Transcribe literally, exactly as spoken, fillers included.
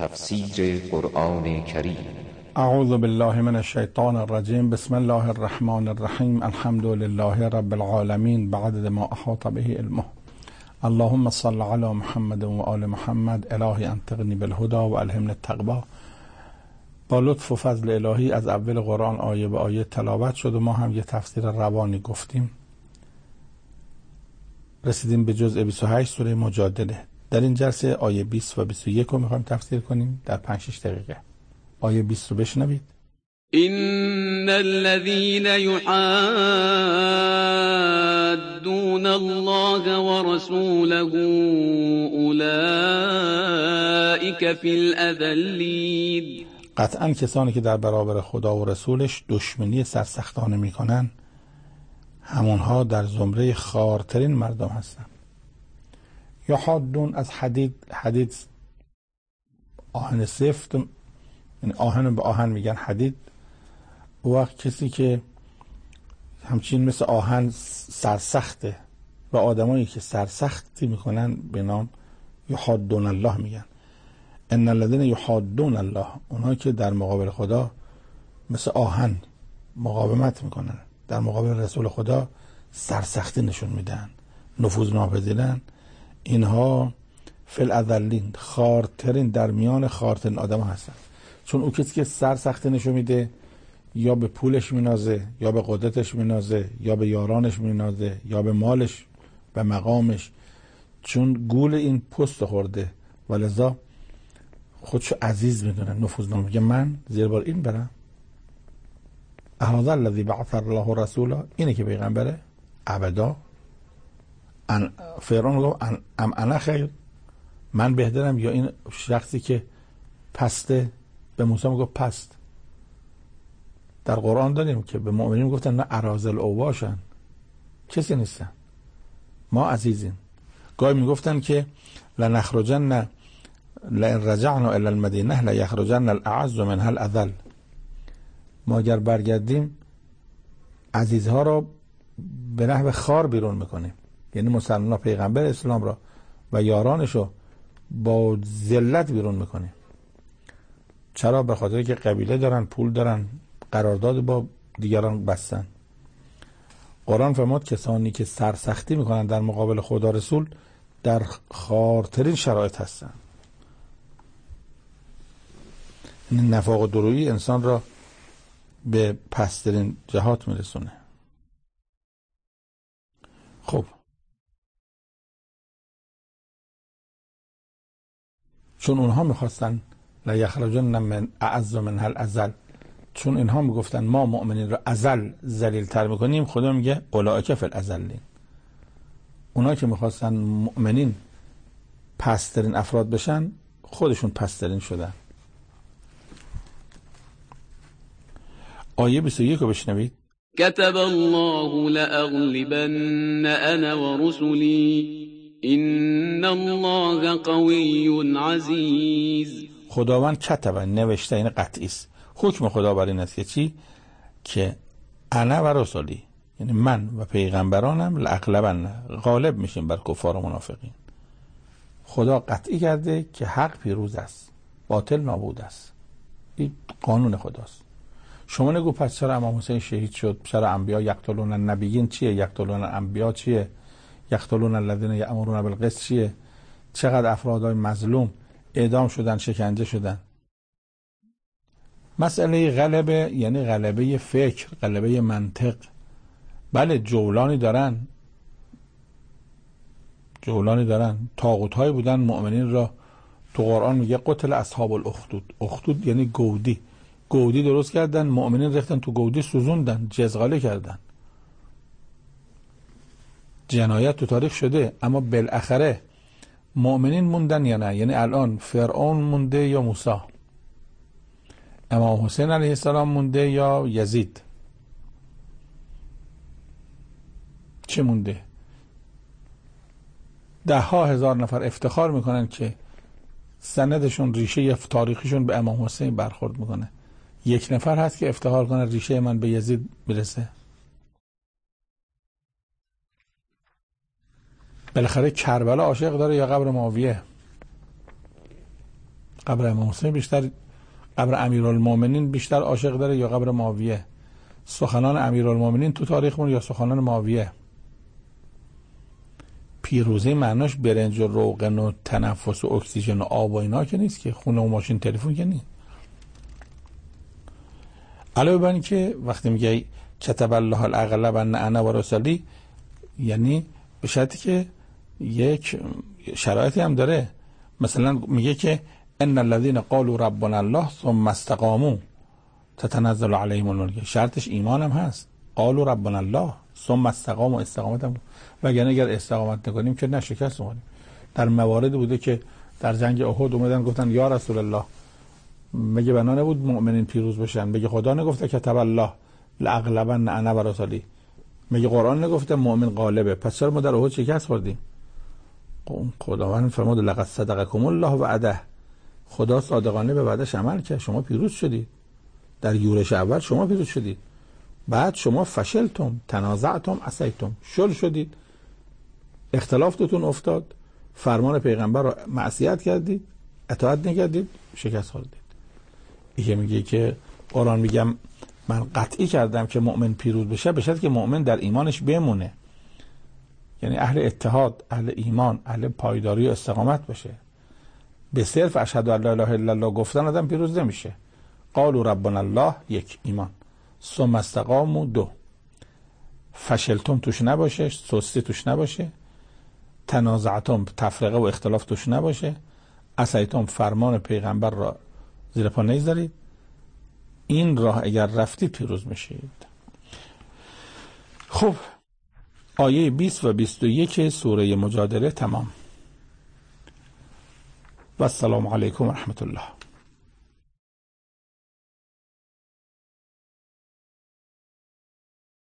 تفسیر قرآن کریم. اعوذ بالله من الشیطان الرجیم. بسم الله الرحمن الرحیم. الحمد لله رب العالمین بعدد ما احاط به علمه. اللهم صل علی محمد و آل محمد. الهی انطقنی بالهدى و الهمنی التقوی. با لطف و فضل الهی از اول قرآن آیه به آیه تلاوت شد و ما هم یه تفسیر روانی گفتیم. رسیدیم به جزء بیست و هشت سوره مجادله. در این جلسه آیه بیست و بیست و یک رو میخوایم تفسیر کنیم در پنج شش دقیقه. آیه بیست رو بشنوید. إن الذين يحادون الله ورسوله أولئك في الأذلين. قطعا کسانی که در برابر خدا و رسولش دشمنی سرسختانه میکنن همونها در زمره خوارترین مردم هستن. یحادون از حدید، حدید آهن سفت، یعنی آهن به آهن میگن حدید. او وقت کسی که همچین مثل آهن سرسخته و آدمایی که سرسختی میکنن به نام یحادون الله میگن. ان الذين یحادون الله، اونها که در مقابل خدا مثل آهن مقاومت میکنن، در مقابل رسول خدا سرسختی نشون میدن، نفوذ ناپذیرن، اینها فی الاذلین، خارترین، در میان خارترین آدم ها هستن. چون او کسی که سرسختی نشون میده یا به پولش مینازه، یا به قدرتش مینازه، یا به یارانش مینازه، یا به مالش، به مقامش، چون گول این پست خورده و لذا خودشو عزیز میدونه، نفوذ میگه من زیر بار این برم. اهذا الذی بعث الله رسولا، اینه که پیغمبره؟ ابدا. ان فرعون گفت ان ام انا خیر، من بهترم یا این شخصی که پسته؟ به موسی میگفت پست. در قرآن داریم که به مؤمنین گفتن نه اراذل اوباشن، کسی نیستن، ما عزیزیم. گاهی میگفتن که لنخرجن لئن رجعنا الى المدینه لیخرجن الاعز منها الاذل، ما اگر برگردیم عزیزها را به نحو خار بیرون میکنیم، یعنی مسلمان پیغمبر اسلام را و یارانشو با ذلت بیرون میکنیم. چرا؟ به خاطر که قبیله دارن، پول دارن، قرارداد با دیگران بستن. قرآن فرمود کسانی که سرسختی میکنن در مقابل خدا رسول در خارترین شرایط هستن. این نفاق و درویی انسان را به پسترین جهات میرسونه. خب چون اونها میخواستن لا یخرجن من اعز منها الاذل، چون اینها میگفتن ما مؤمنین را ازل ذلیل تر میکنیم، خدا میگه اولئک فی الاذلین. اونها که میخواستن مؤمنین پسترین افراد بشن خودشون پسترین شدن. آیه بیست و یک رو بشنوید. كتب الله لأغلبن أنا ورسلي إن الله قوي عزيز. خداوند کتب، نوشته، این قطعی است. حکم خدا بر این است که چی؟ که انا و رسولی، یعنی من و پیغمبرانم، لأغلبن، غالب میشیم بر کفار و منافقین. خدا قطعی کرده که حق پیروز است، باطل نابود است. این قانون خداست. شما نگو پس چرا امام حسین شهید شد؟ چرا انبیا یقتلون النبیین چیه؟ یقتلون الانبیا چیه؟ یقتلون الذین یأمرون بالقسط چیه؟ چقدر افرادای مظلوم اعدام شدن، شکنجه شدن. مسئله غلبه یعنی غلبه فکر، غلبه منطق. بله جولانی دارن، جولانی دارن. طاغوت‌هایی بودن مؤمنین را، تو قرآن میگه قتل اصحاب الاخدود. اخدود یعنی گودی. گودی درست کردن، مؤمنین ریختن تو گودی، سوزوندن، جزغاله کردن. جنایت تو تاریخ شده، اما بالاخره مؤمنین موندن یا نه؟ یعنی الان فرعون مونده یا موسی؟ امام حسین علیه السلام مونده یا یزید؟ چه مونده؟ ده ها هزار نفر افتخار میکنن که سندشون، ریشه تاریخیشون به امام حسین برخورد میکنه. یک نفر هست که افتخار کنه ریشه من به یزید برسه؟ بالاخره کربلا عاشق داره یا قبر معاویه؟ قبر امام حسین بیشتر، قبر امیرالمومنین بیشتر عاشق داره یا قبر معاویه؟ سخنان امیرالمومنین تو تاریخمون یا سخنان معاویه؟ پیروزی معناش برنج و روغن و تنفس و اکسیژن و آب و اینا که نیست که، خونه و ماشین تلفن که نیست. علاوه بر این که وقتی میگه کتب الله الاغلب ان انا و رسلی، یعنی به شرطی که یک شرایطی هم داره. مثلا میگه که ان الذين قالوا ربنا الله ثم استقاموا تتنزل عليهم الملائکه، شرطش ایمان هم هست. قالوا ربنا الله ثم استقاموا، استقامت هم، وگرنه اگر استقامت نکنیم که نه شکست می‌خوریم. در مواردی بوده که در جنگ احد اومدن گفتن یا رسول الله، مگه بنا نبود مؤمنین پیروز بشن؟ مگه خدا نگفته کتب الله لاغلبن انا و رسلی؟ مگه قرآن نگفته مؤمن غالبه؟ پس چرا ما در احد شکست خوردیم؟ خداوند فرمود لقد صدقکم الله وعده، خدا صادقانه به وعدش عمل کرد، شما پیروز شدید. در یورش اول شما پیروز شدید، بعد شما فشلتم، تنازعتم، عصیتم، شل شدید، اختلافتون افتاد، فرمان پیغمبر رو معصیت کردید، اطاعت نکردید، شکست خوردید. این میگه که قرآن میگم من قطعی کردم که مؤمن پیروز بشه به شرطی که مؤمن در ایمانش بمونه، یعنی اهل اتحاد، اهل ایمان، اهل پایداری و استقامت باشه. به صرف اشهد ان لا اله الا الله گفتن آدم پیروز نمیشه. قالوا ربنا الله، یک، ایمان. ثم استقاموا، دو، فشلتم توش نباشه، سستی توش نباشه، تنازعتم، تفرقه و اختلاف توش نباشه، عصیتم، فرمان پیغمبر را زیر پا نگذارید. این راه اگر رفتی پیروز میشید. خب آیه بیست و بیست و یک سوره مجادله تمام. و السلام علیکم و رحمت الله.